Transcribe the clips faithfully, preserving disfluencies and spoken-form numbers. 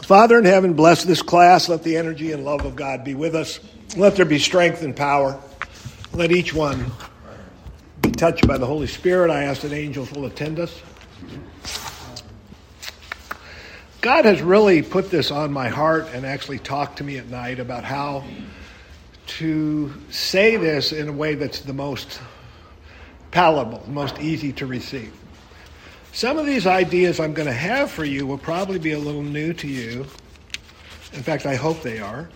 Father in heaven, bless this class. Let the energy and love of God be with us. Let there be strength and power. Let each one be touched by the Holy Spirit. I ask that angels will attend us. God has really put this on my heart and actually talked to me at night about how to say this in a way that's the most palatable, the most easy to receive. Some of these ideas I'm going to have for you will probably be a little new to you. In fact, I hope they are.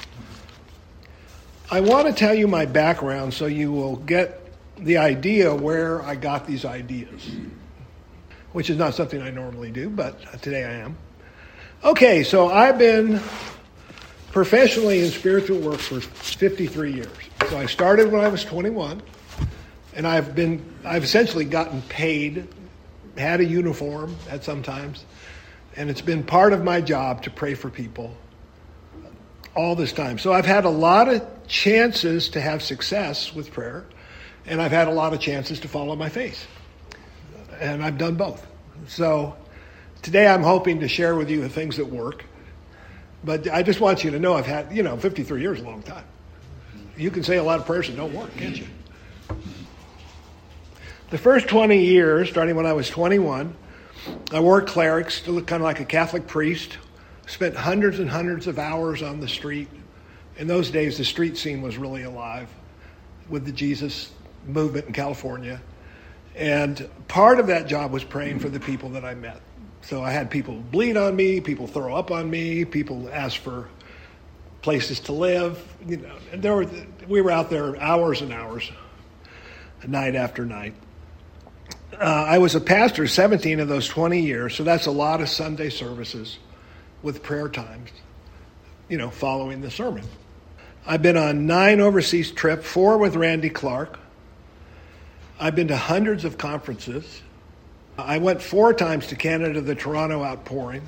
I want to tell you my background so you will get the idea where I got these ideas, which is not something I normally do, but today I am. Okay, so I've been professionally in spiritual work for fifty-three years. So I started when I was twenty-one, and I've been, I've essentially gotten paid, had a uniform at some times, and it's been part of my job to pray for people all this time. So I've had a lot of chances to have success with prayer, and I've had a lot of chances to fall on my face. And I've done both. So today I'm hoping to share with you the things that work. But I just want you to know I've had, you know, fifty-three years is a long time. You can say a lot of prayers that don't work, can't you? The first twenty years, starting when I was twenty-one, I worked clerics, still kind of like a Catholic priest, spent hundreds and hundreds of hours on the street. In those days, the street scene was really alive with the Jesus movement in California. And part of that job was praying for the people that I met. So I had people bleed on me, people throw up on me, people ask for places to live. You know, and there were we were out there hours and hours, night after night. Uh, I was a pastor seventeen of those twenty years, so that's a lot of Sunday services with prayer times, you know, following the sermon. I've been on nine overseas trips, four with Randy Clark. I've been to hundreds of conferences. I went four times to Canada, the Toronto Outpouring.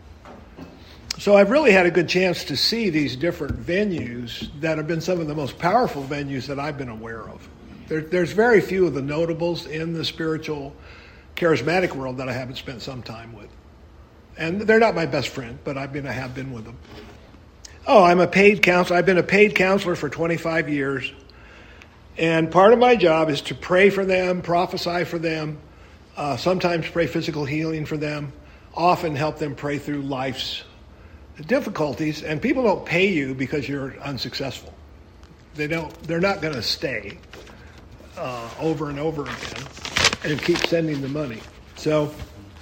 So I've really had a good chance to see these different venues that have been some of the most powerful venues that I've been aware of. There, there's very few of the notables in the spiritual, charismatic world that I haven't spent some time with. And they're not my best friend, but I've been, I have been with them. Oh, I'm a paid counselor. I've been a paid counselor for twenty-five years. And part of my job is to pray for them, prophesy for them, uh, sometimes pray physical healing for them, often help them pray through life's difficulties. And people don't pay you because you're unsuccessful. They don't, they're not going to stay uh, over and over again and keep sending the money. So,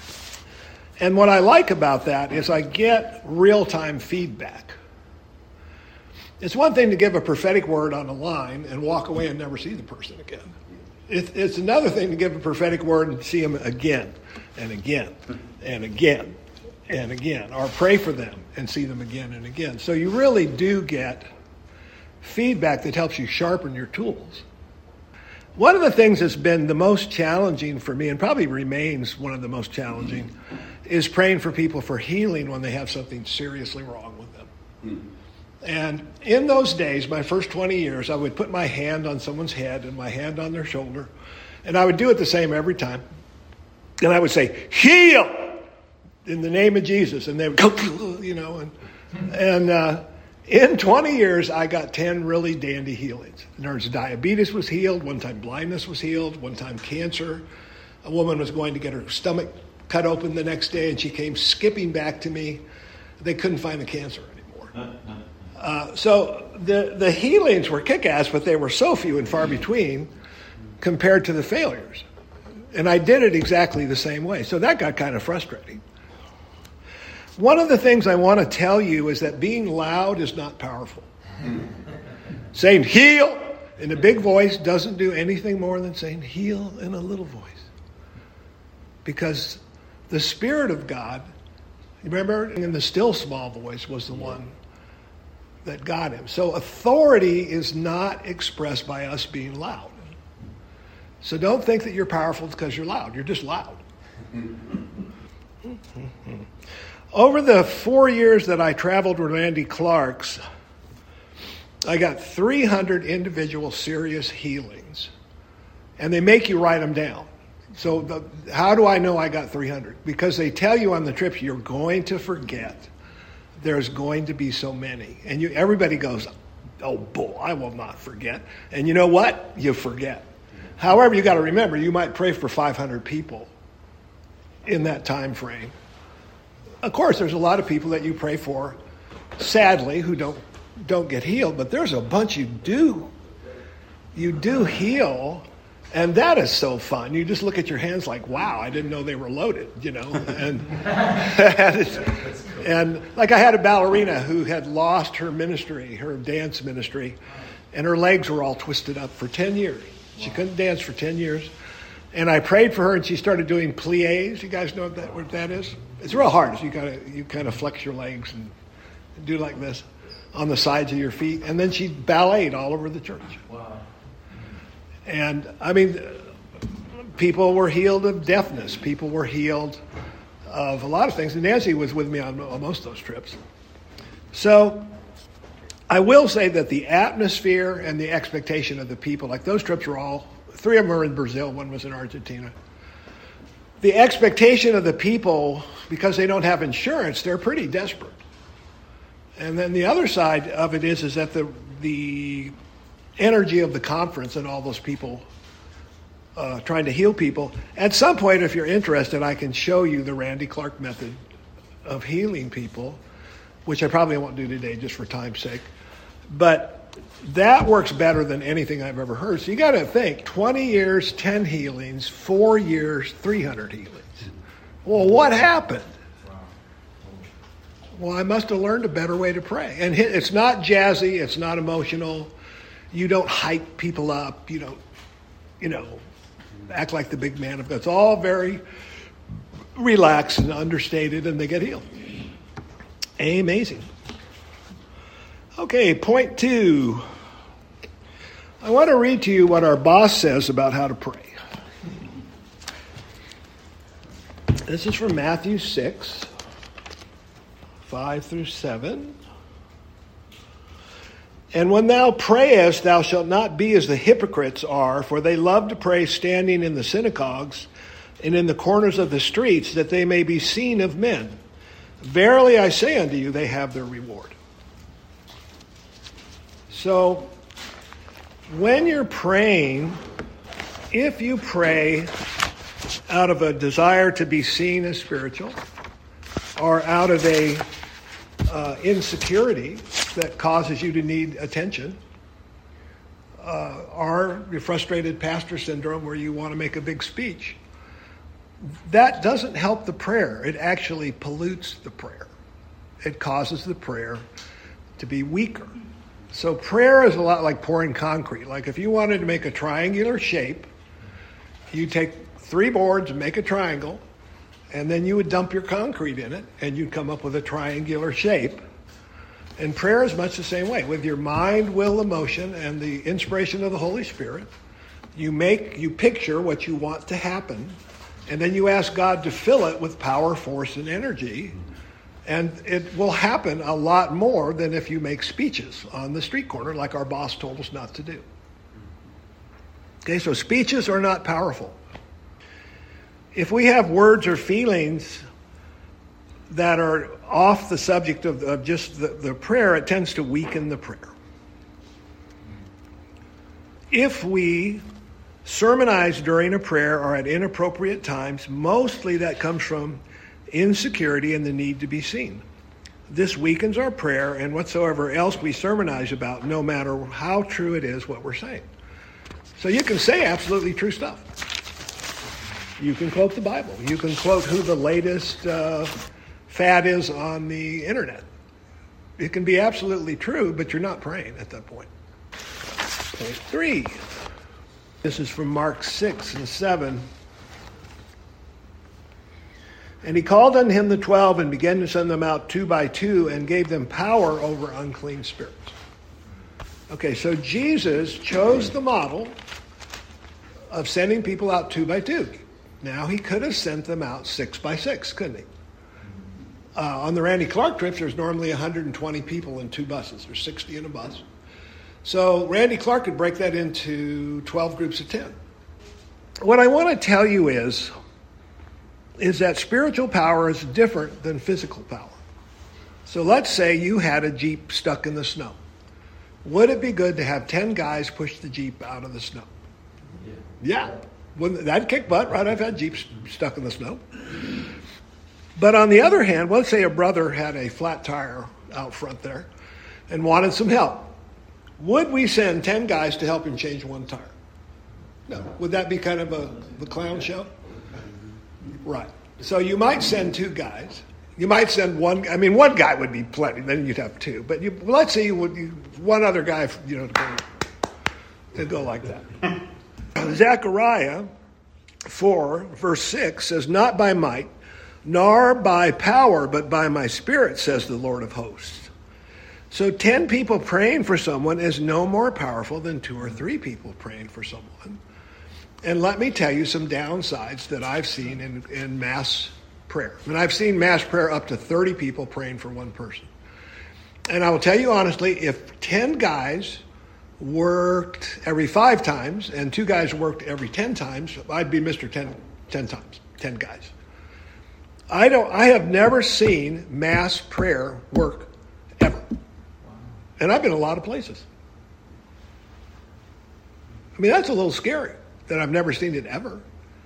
and what I like about that is I get real-time feedback. It's one thing to give a prophetic word on a line and walk away and never see the person again. It's, it's another thing to give a prophetic word and see them again and again and again and again, or pray for them and see them again and again. So you really do get feedback that helps you sharpen your tools. One of the things that's been the most challenging for me, and probably remains one of the most challenging, is praying for people for healing when they have something seriously wrong with them. And in those days, my first twenty years, I would put my hand on someone's head and my hand on their shoulder, and I would do it the same every time. And I would say, heal in the name of Jesus. And they would go, you know, and, and uh, in twenty years, I got ten really dandy healings. There's diabetes was healed. One time blindness was healed. One time cancer. A woman was going to get her stomach cut open the next day, and she came skipping back to me. They couldn't find the cancer anymore. Uh, so the, the healings were kick-ass, but they were so few and far between compared to the failures. And I did it exactly the same way. So that got kind of frustrating. One of the things I want to tell you is that being loud is not powerful. Saying heal in a big voice doesn't do anything more than saying heal in a little voice. Because the Spirit of God, remember, in the still small voice was the one that got him. So authority is not expressed by us being loud. So don't think that you're powerful because you're loud. You're just loud. Over the four years that I traveled with Randy Clark's, I got three hundred individual serious healings. And they make you write them down. So the, how do I know I got three hundred? Because they tell you on the trips you're going to forget. there's going to be so many. And you, everybody goes, oh, boy, I will not forget. And you know what? You forget. However, you got to remember, you might pray for five hundred people in that time frame. Of course, there's a lot of people that you pray for, sadly, who don't don't get healed, but there's a bunch you do. You do heal, and that is so fun. You just look at your hands like, wow, I didn't know they were loaded, you know. And, and, and like I had a ballerina who had lost her ministry, her dance ministry, and her legs were all twisted up for ten years. She couldn't dance for ten years. And I prayed for her, and she started doing pliés. You guys know what that, what that is? It's real hard. So you gotta, you kind of flex your legs and do like this on the sides of your feet. And then she balleted all over the church. Wow. And, I mean, people were healed of deafness. People were healed of a lot of things. And Nancy was with me on, on most of those trips. So I will say that the atmosphere and the expectation of the people, like those trips were all, three of them were in Brazil, one was in Argentina. The expectation of the people, because they don't have insurance, they're pretty desperate. And then the other side of it is, is that the the energy of the conference and all those people uh, trying to heal people. At some point, if you're interested, I can show you the Randy Clark method of healing people, which I probably won't do today just for time's sake. But that works better than anything I've ever heard. So you got to think, twenty years, ten healings, four years, three hundred healings. Well, what happened? Well, I must have learned a better way to pray. And it's not jazzy. It's not emotional. You don't hype people up. You don't, you know, act like the big man of God. It's all very relaxed and understated, and they get healed. Amazing. Okay, point two. I want to read to you what our boss says about how to pray. This is from Matthew six. Five through seven. And when thou prayest, thou shalt not be as the hypocrites are, for they love to pray standing in the synagogues and in the corners of the streets, that they may be seen of men. Verily I say unto you, they have their reward. So, when you're praying, if you pray out of a desire to be seen as spiritual, or out of a uh, insecurity that causes you to need attention, uh, or your frustrated pastor syndrome where you want to make a big speech, that doesn't help the prayer. It actually pollutes the prayer. It causes the prayer to be weaker. So prayer is a lot like pouring concrete. Like if you wanted to make a triangular shape, you take three boards and make a triangle, and then you would dump your concrete in it, and you'd come up with a triangular shape. And prayer is much the same way. With your mind, will, emotion, and the inspiration of the Holy Spirit, you make, you picture what you want to happen, and then you ask God to fill it with power, force, and energy. And it will happen a lot more than if you make speeches on the street corner like our boss told us not to do. Okay, so speeches are not powerful. If we have words or feelings that are off the subject of, of just the, the prayer, it tends to weaken the prayer. If we sermonize during a prayer or at inappropriate times, mostly that comes from insecurity and the need to be seen. This weakens our prayer and whatsoever else we sermonize about, no matter how true it is what we're saying. So you can say absolutely true stuff. You can quote the Bible. You can quote who the latest uh, fad is on the internet. It can be absolutely true, but you're not praying at that point. Point three. This is from Mark six and seven. And he called unto him the twelve and began to send them out two by two and gave them power over unclean spirits. Okay, so Jesus chose the model of sending people out two by two. Now, he could have sent them out six by six, couldn't he? Uh, on the Randy Clark trips, there's normally one hundred twenty people in two buses. There's sixty in a bus. So Randy Clark could break that into twelve groups of ten. What I want to tell you is, is that spiritual power is different than physical power. So let's say you had a Jeep stuck in the snow. Would it be good to have ten guys push the Jeep out of the snow? Yeah. Yeah. Wouldn't, that'd kick butt, right? I've had Jeeps stuck in the snow. But on the other hand, let's say a brother had a flat tire out front there and wanted some help. Would we send ten guys to help him change one tire? No. Would that be kind of a the clown show? Right. So you might send two guys. You might send one. I mean, one guy would be plenty. Then you'd have two. But you, let's say you would you, one other guy, you know, to go, to go like that. Zechariah four verse six says, "Not by might, nor by power, but by my Spirit, says the Lord of hosts." So ten people praying for someone is no more powerful than two or three people praying for someone. And let me tell you some downsides that I've seen in, in mass prayer. And I've seen mass prayer up to thirty people praying for one person. And I will tell you honestly, if ten guys worked every five times and two guys worked every ten times, I'd be Mister ten, ten times, ten guys. I don't. I have never seen mass prayer work ever. And I've been a lot of places. I mean, that's a little scary that I've never seen it ever.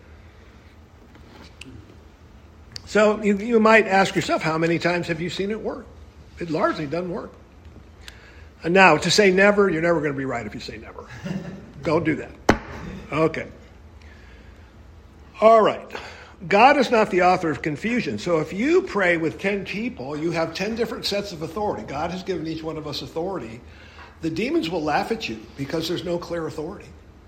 So you, you might ask yourself, how many times have you seen it work? It largely doesn't work. And now, to say never, you're never going to be right if you say never. Don't do that. Okay. All right. God is not the author of confusion. So if you pray with ten people, you have ten different sets of authority. God has given each one of us authority. The demons will laugh at you because there's no clear authority.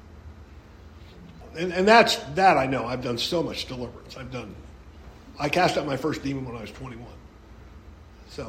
And, and that's that I know. I've done so much deliverance. I've done. I cast out my first demon when I was twenty-one. So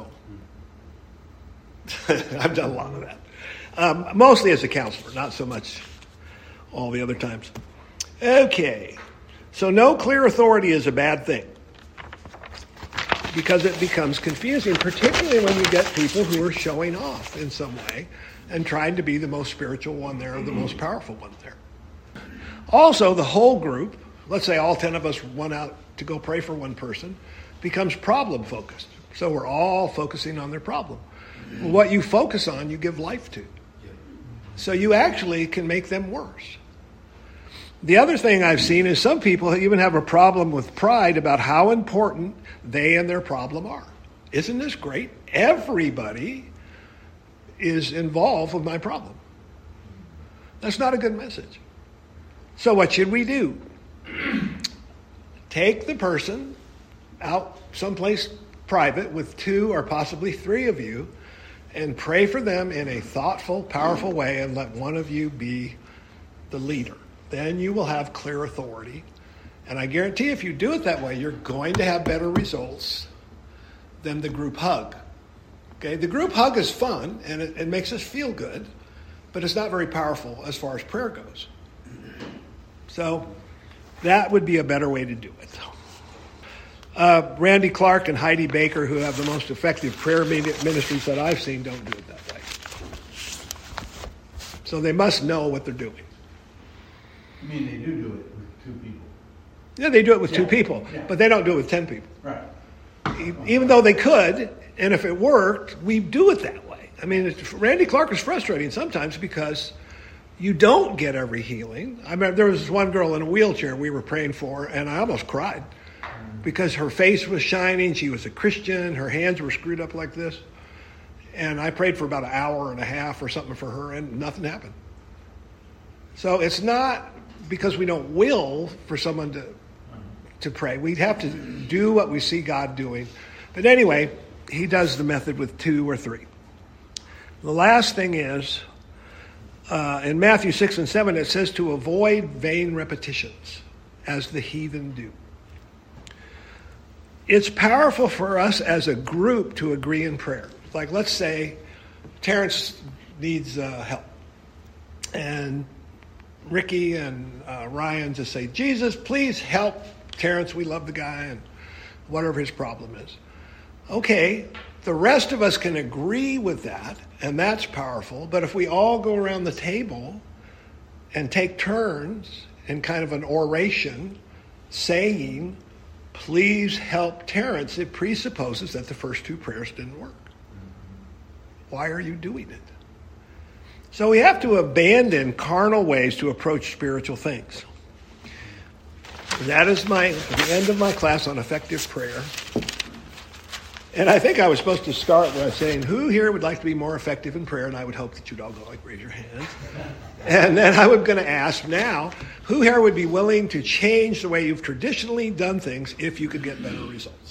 I've done a lot of that. Um, mostly as a counselor, not so much all the other times. Okay. So no clear authority is a bad thing because it becomes confusing, particularly when you get people who are showing off in some way and trying to be the most spiritual one there or the most powerful one there. Also, the whole group, let's say all ten of us went out to go pray for one person, becomes problem focused. So we're all focusing on their problem. What you focus on, you give life to. So you actually can make them worse. The other thing I've seen is some people even have a problem with pride about how important they and their problem are. Isn't this great? Everybody is involved with my problem. That's not a good message. So what should we do? Take the person out someplace private with two or possibly three of you and pray for them in a thoughtful, powerful way and let one of you be the leader. Then you will have clear authority. And I guarantee if you do it that way, you're going to have better results than the group hug. Okay, the group hug is fun and it, it makes us feel good, but it's not very powerful as far as prayer goes. So that would be a better way to do it. Uh, Randy Clark and Heidi Baker, who have the most effective prayer ministries that I've seen, don't do it that way. So they must know what they're doing. You mean they do do it with two people? Yeah, they do it with yeah. two people, yeah. But they don't do it with ten people. Right. Even though they could, and if it worked, we do it that way. I mean, it's, Randy Clark is frustrating sometimes because you don't get every healing. I remember there was this one girl in a wheelchair we were praying for, and I almost cried because her face was shining. She was a Christian. Her hands were screwed up like this. And I prayed for about an hour and a half or something for her, and nothing happened. So it's not because we don't will for someone to to pray. We have to do what we see God doing. But anyway, he does the method with two or three. The last thing is, uh, in Matthew six and seven, it says to avoid vain repetitions, as the heathen do. It's powerful for us as a group to agree in prayer. Like, let's say Terrence needs uh, help. And Ricky and uh, Ryan just say, Jesus, please help Terrence. We love the guy and whatever his problem is. Okay, the rest of us can agree with that, and that's powerful. But if we all go around the table and take turns in kind of an oration saying, please help Terrence. It presupposes that the first two prayers didn't work. Why are you doing it? So we have to abandon carnal ways to approach spiritual things. That is my the end of my class on effective prayer. And I think I was supposed to start by saying, who here would like to be more effective in prayer? And I would hope that you'd all go, like, raise your hands. And then I was going to ask now, who here would be willing to change the way you've traditionally done things if you could get better results?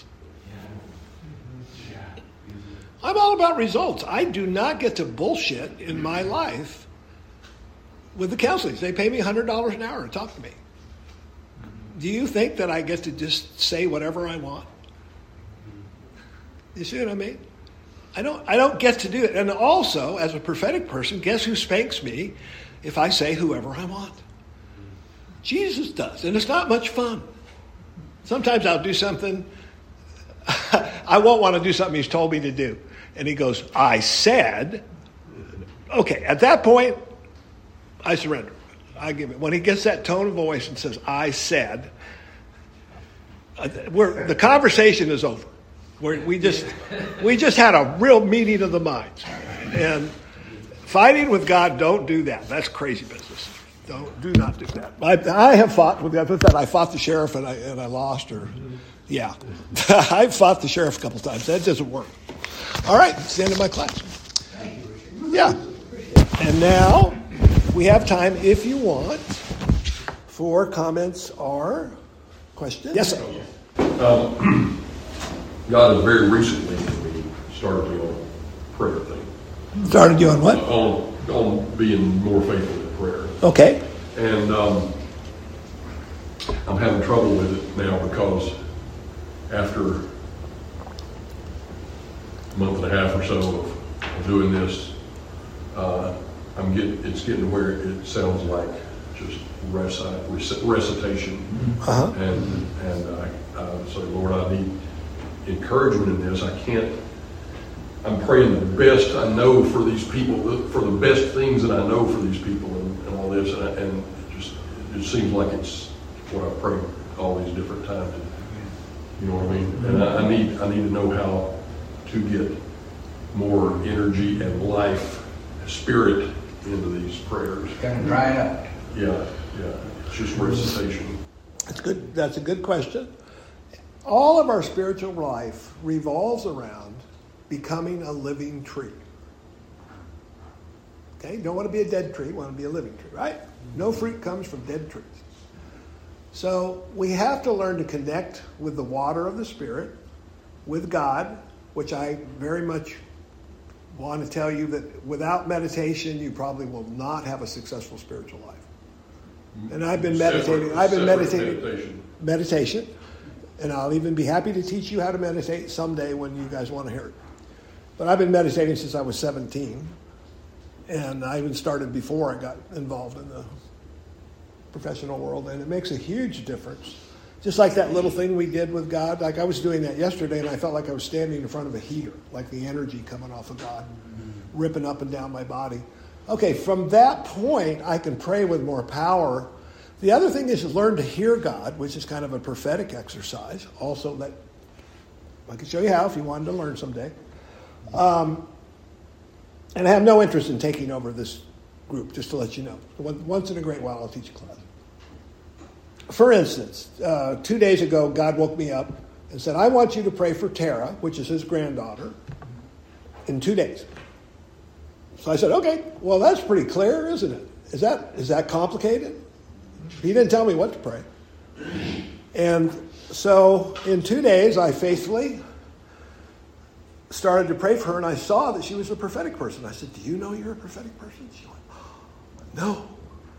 I'm all about results. I do not get to bullshit in my life with the counseling. They pay me one hundred dollars an hour to talk to me. Do you think that I get to just say whatever I want? You see what I mean? I don't I don't get to do it. And also, as a prophetic person, guess who spanks me if I say whoever I want? Jesus does. And it's not much fun. Sometimes I'll do something. I won't want to do something he's told me to do. And he goes, I said. Okay, at that point, I surrender. I give it. When he gets that tone of voice and says, I said, we're, the conversation is over. We're, we just we just had a real meeting of the minds. And fighting with God, don't do that. That's crazy business. Don't do not do that. I, I have fought with that. I fought the sheriff and I and I lost. Or yeah, I've fought the sheriff a couple times. That doesn't work. All right, it's the end of my class. Yeah, and now we have time, if you want, for comments or questions. Yes, sir. Um, God has very recently started me on a prayer thing. Started you on what? On, on being more faithful in prayer. Okay. And um, I'm having trouble with it now because after a month and a half or so of, of doing this, uh, I'm getting it's getting where it sounds like just recite, recitation. Uh-huh. And and I, I say, Lord, I need encouragement in this. I can't. I'm praying the best I know for these people, for the best things that I know for these people, and, and all this, and, I, and it just it just seems like it's what I pray all these different times. You know what I mean? And I, I need I need to know how to get more energy and life, spirit into these prayers. Kind of dry up. Yeah, yeah. It's just recitation. That's good. That's a good question. All of our spiritual life revolves around becoming a living tree. Okay? You don't want to be a dead tree, you want to be a living tree, right? No fruit comes from dead trees. So we have to learn to connect with the water of the Spirit, with God, which I very much want to tell you that without meditation, you probably will not have a successful spiritual life. And I've been meditating. Separate, I've been meditating. Meditation. Meditation. And I'll even be happy to teach you how to meditate someday when you guys want to hear it. But I've been meditating since I was seventeen. And I even started before I got involved in the professional world. And it makes a huge difference. Just like that little thing we did with God. Like I was doing that yesterday and I felt like I was standing in front of a heater. Like the energy coming off of God, ripping up and down my body. Okay, from that point, I can pray with more power. The other thing is to learn to hear God, which is kind of a prophetic exercise. Also, that I can show you how if you wanted to learn someday. Um, and I have no interest in taking over this group, just to let you know. Once in a great while, I'll teach a class. For instance, uh, two days ago, God woke me up and said, I want you to pray for Tara, which is his granddaughter, in two days. So I said, okay, well, that's pretty clear, isn't it? Is that is that complicated? He didn't tell me what to pray. And so in two days, I faithfully started to pray for her, and I saw that she was a prophetic person. I said, do you know you're a prophetic person? She went, no.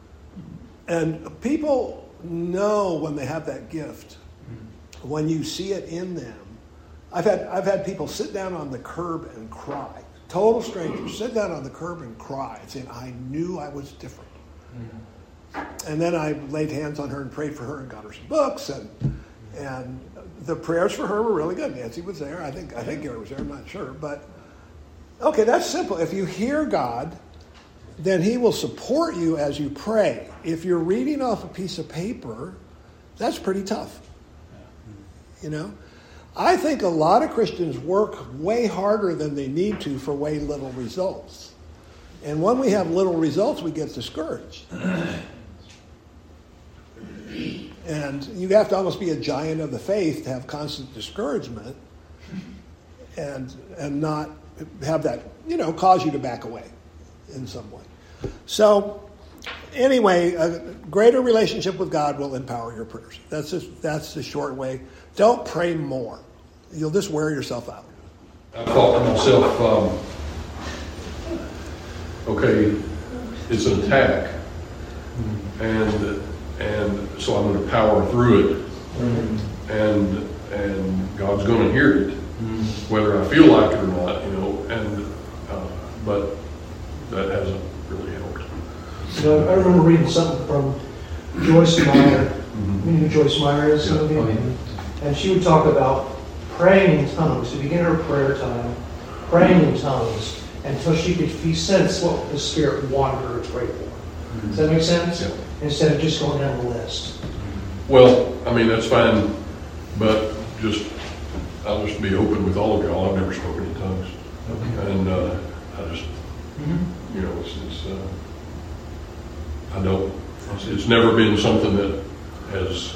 And people know when they have that gift, when you see it in them. I've had I've had people sit down on the curb and cry. Total strangers sit down on the curb and cry, saying, I knew I was different. Mm-hmm. And then I laid hands on her and prayed for her and got her some books, and and the prayers for her were really good. Nancy was there. I think I think Gary was there. I'm not sure, but okay, that's simple. If you hear God, then He will support you as you pray. If you're reading off a piece of paper, that's pretty tough. You know? I think a lot of Christians work way harder than they need to for way little results. And when we have little results, we get discouraged. And you have to almost be a giant of the faith to have constant discouragement and and not have that, you know, cause you to back away in some way. So anyway, a greater relationship with God will empower your prayers. That's just, that's the short way. Don't pray more. You'll just wear yourself out. I thought to myself, um, okay, it's an attack, and and so I'm going to power through it, mm-hmm. and and God's going to hear it, mm-hmm. whether I feel like it or not, you know. And uh, but that hasn't really helped. You know, I remember reading something from Joyce Meyer. Mm-hmm. You know who Joyce Meyer is? Yeah. Oh, yeah. And she would talk about praying in tongues, to begin her prayer time, praying in tongues, until she could sense what the Spirit wanted her to pray for. Mm-hmm. Does that make sense? Yeah. Instead of just going down the list. Well, I mean, that's fine, but just, I'll just be open with all of y'all. I've never spoken in tongues. Okay. And uh, I just, mm-hmm. you know, it's, it's uh, I don't, it's, it's never been something that has,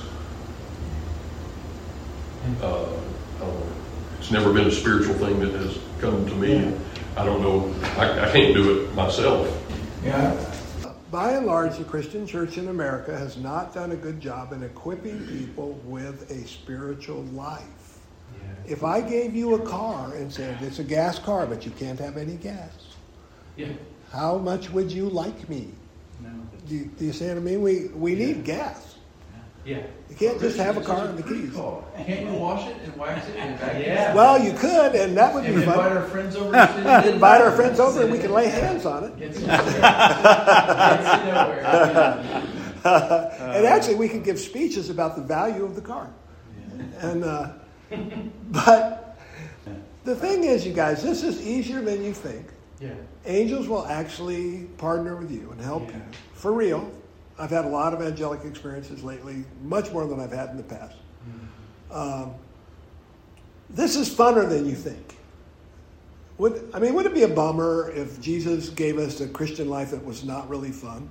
uh, I don't know, it's never been a spiritual thing that has come to me. Yeah. I don't know, I, I can't do it myself. Yeah. By and large, the Christian church in America has not done a good job in equipping people with a spiritual life. Yeah. If I gave you a car and said, it's a gas car, but you can't have any gas, yeah. how much would you like me? No. Do, you, do you see what I mean? We, we yeah. need gas. Yeah. You can't just have a car and the keys. Can't you wash it and wax it and vacuum? Yeah. Well, you could, and that would and be fun. Invite our friends over. And invite our friends over, and we can lay hands on it. Gets nowhere. And actually, we could give speeches about the value of the car. Yeah. And uh, but the thing is, you guys, this is easier than you think. Yeah. Angels will actually partner with you and help yeah. you for real. I've had a lot of angelic experiences lately, much more than I've had in the past. Mm-hmm. Um, this is funner than you think. Would, I mean, would it be a bummer if Jesus gave us a Christian life that was not really fun?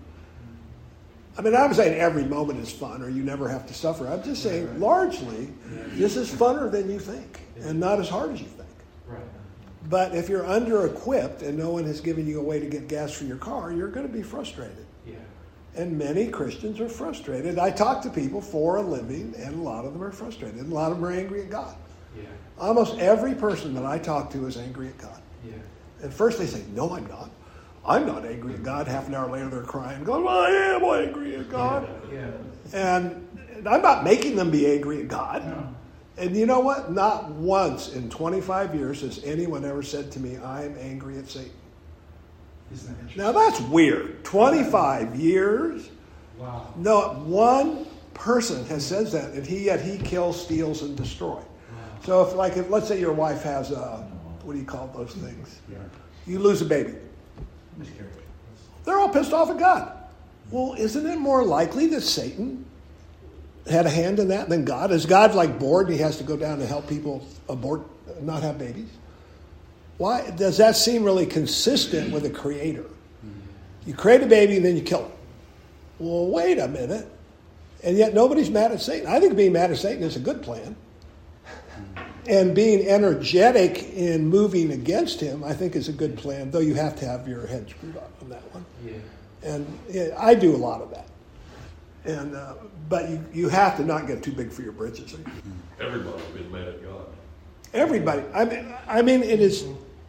I mean, I'm saying every moment is fun or you never have to suffer. I'm just saying right, right. largely, yeah. this is funner than you think and not as hard as you think. Right. But if you're under-equipped and no one has given you a way to get gas for your car, you're going to be frustrated. Yeah. And many Christians are frustrated. I talk to people for a living, and a lot of them are frustrated. And a lot of them are angry at God. Yeah. Almost every person that I talk to is angry at God. Yeah. And first they say, no, I'm not. I'm not angry at God. Half an hour later they're crying, going, well, I am angry at God. Yeah. Yeah. And, and I'm not making them be angry at God. No. And you know what? Not once in twenty-five years has anyone ever said to me, I'm angry at Satan. Isn't that interesting? Now that's weird. twenty-five years. Wow. Not one person has said that, and he yet he kills, steals, and destroys. Wow. So if, like, if, let's say your wife has a, what do you call those things? Yeah. You lose a baby. They're all pissed off at God. Well, isn't it more likely that Satan had a hand in that than God? Is God like bored and he has to go down and help people abort, not have babies? Why does that seem really consistent with a creator? You create a baby and then you kill it. Well, wait a minute. And yet nobody's mad at Satan. I think being mad at Satan is a good plan. And being energetic in moving against him, I think is a good plan, though you have to have your head screwed on on that one. Yeah. And yeah, I do a lot of that. And uh, but you, you have to not get too big for your britches. Everybody's been mad at God. Everybody. I mean, I mean, it is.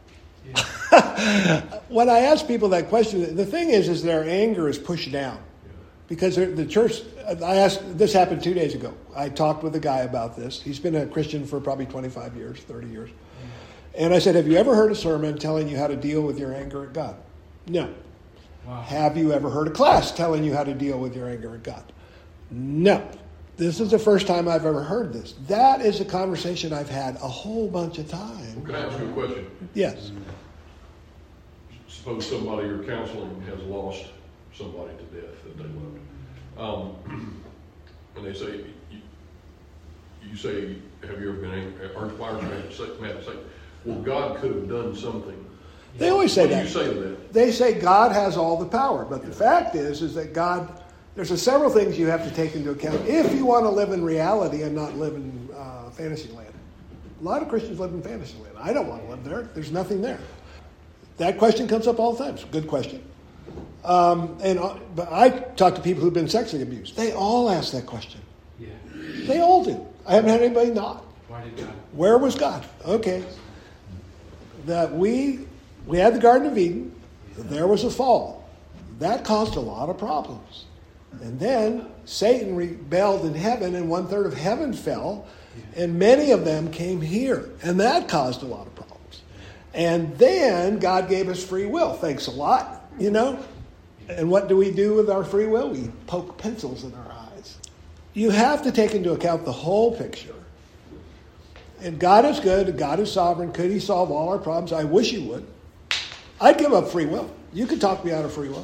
Yeah. When I ask people that question, the thing is, is their anger is pushed down. Because the church, I asked, this happened two days ago. I talked with a guy about this. He's been a Christian for probably twenty-five years, thirty years. And I said, have you ever heard a sermon telling you how to deal with your anger at God? No. Wow. Have you ever heard a class telling you how to deal with your anger at God? No. This is the first time I've ever heard this. That is a conversation I've had a whole bunch of times. Well, can I ask you a question? Yes. Suppose somebody you're counseling has lost somebody to death that they loved. Um, and they say, you, you say, have you ever been angry? Aren't why are you mad? Say, mad? Say, well, God could have done something. They always say what that. do you say to that? They say God has all the power, but the fact is, is that God, there's a several things you have to take into account if you want to live in reality and not live in uh, fantasy land. A lot of Christians live in fantasy land. I don't want to live there. There's nothing there. That question comes up all the time. It's a good question. Um, and uh, but I talk to people who've been sexually abused. They all ask that question. Yeah. They all do. I haven't had anybody not. Why did God? Where was God? Okay. That we we had the Garden of Eden. There was a fall. That caused a lot of problems. And then Satan rebelled in heaven, and one third of heaven fell, and many of them came here, and that caused a lot of problems. And then God gave us free will. Thanks a lot, you know. And what do we do with our free will? We poke pencils in our eyes. You have to take into account the whole picture. And God is good, and God is sovereign. Could he solve all our problems? I wish he would. I'd give up free will. You could talk me out of free will.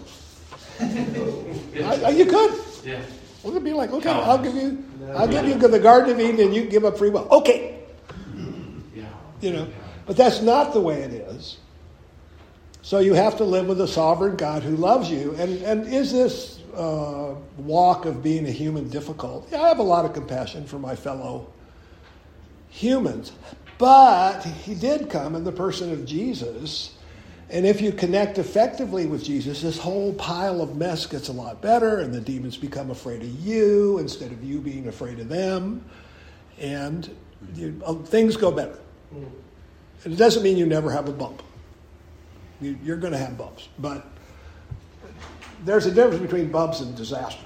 I, I, you could. Yeah. We could be like, okay, I'll give you, I'll give you the Garden of Eden, and you can give up free will. Okay. Yeah. You know, but that's not the way it is. So you have to live with a sovereign God who loves you. And, and is this uh, walk of being a human difficult? Yeah, I have a lot of compassion for my fellow humans. But he did come in the person of Jesus. And if you connect effectively with Jesus, this whole pile of mess gets a lot better, and the demons become afraid of you instead of you being afraid of them. And you, uh, things go better. And it doesn't mean you never have a bump. You, you're going to have bumps. But there's a difference between bumps and disaster.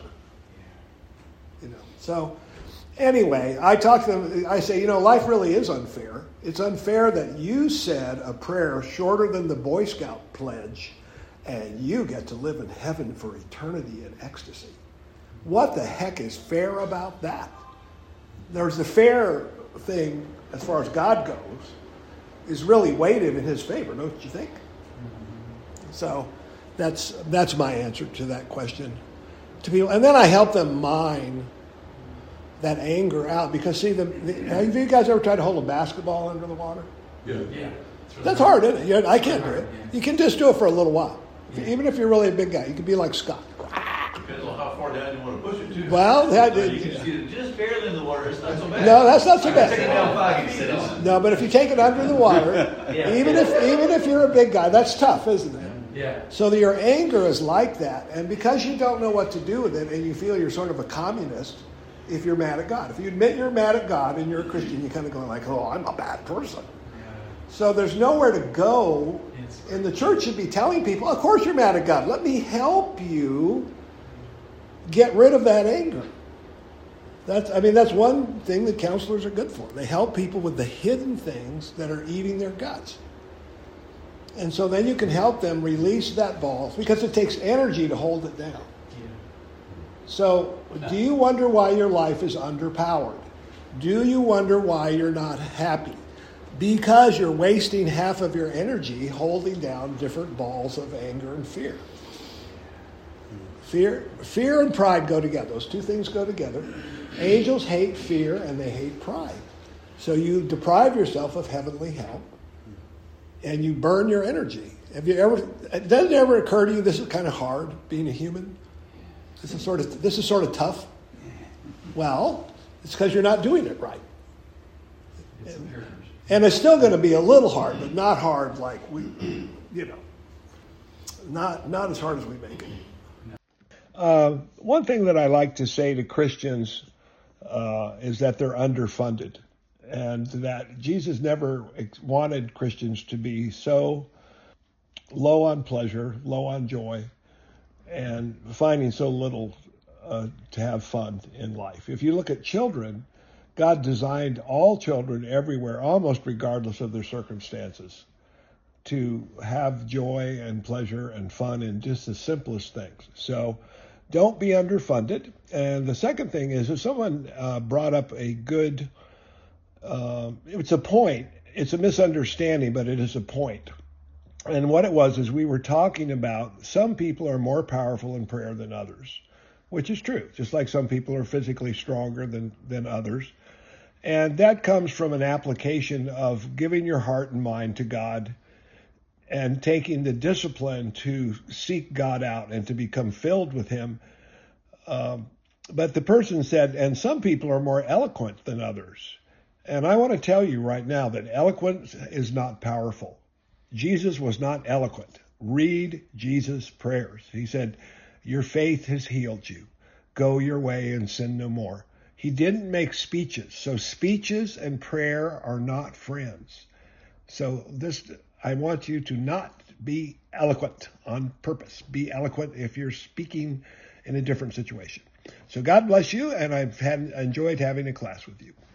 You know. So anyway, I talk to them. I say, you know, life really is unfair. It's unfair that you said a prayer shorter than the Boy Scout pledge, and you get to live in heaven for eternity in ecstasy. What the heck is fair about that? There's the fair thing, as far as God goes, is really weighted in his favor, don't you think? So that's that's my answer to that question to people. And then I help them mine that anger out. Because, see, the, the, have you guys ever tried to hold a basketball under the water? Yeah. Yeah. It's really That's hard, isn't it? You- I can't do hard, it. yeah. You can just do it for a little while. Yeah. Even if you're really a big guy, you can be like Scott. Depends on how far down you want to push it to. Well, that, So you can just get it just barely in the water. It's not so bad. no, that's not so Take it bad. down five, you can sit on. No, but if you take it under the water, Yeah. even if even if you're a big guy, that's tough, isn't it? Yeah. So that your anger is like that, and because you don't know what to do with it, and you feel you're sort of a communist, if you're mad at God. If you admit you're mad at God and you're a Christian, you kind of go like, oh, I'm a bad person. So there's nowhere to go. And the church should be telling people, of course you're mad at God. Let me help you get rid of that anger. That's, I mean, that's one thing that counselors are good for. They help people with the hidden things that are eating their guts. And so then you can help them release that ball, because it takes energy to hold it down. So do you wonder why your life is underpowered? Do you wonder why you're not happy? Because you're wasting half of your energy holding down different balls of anger and fear. Fear, fear and pride go together. Those two things go together. Angels hate fear and they hate pride. So you deprive yourself of heavenly help and you burn your energy. Have you ever? Doesn't it ever occur to you this is kind of hard, being a human? This is sort of this is sort of tough. Well, it's because you're not doing it right. And, and it's still going to be a little hard, but not hard like we, you know, not not as hard as we make it. Uh, one thing that I like to say to Christians uh, is that they're underfunded, and that Jesus never wanted Christians to be so low on pleasure, low on joy, and finding so little uh, to have fun in life. If you look at children, God designed all children everywhere, almost regardless of their circumstances, to have joy and pleasure and fun in just the simplest things. So don't be underfunded. And the second thing is, if someone uh, brought up a good, uh, it's a point, it's a misunderstanding, but it is a point. And what it was is we were talking about some people are more powerful in prayer than others, which is true, just like some people are physically stronger than, than others. And that comes from an application of giving your heart and mind to God and taking the discipline to seek God out and to become filled with him. Um, but the person said, and some people are more eloquent than others. And I want to tell you right now that eloquence is not powerful. Jesus was not eloquent. Read Jesus' prayers. He said, your faith has healed you. Go your way and sin no more. He didn't make speeches. So speeches and prayer are not friends. So this, I want you to not be eloquent on purpose. Be eloquent if you're speaking in a different situation. So God bless you, and I've had, enjoyed having a class with you.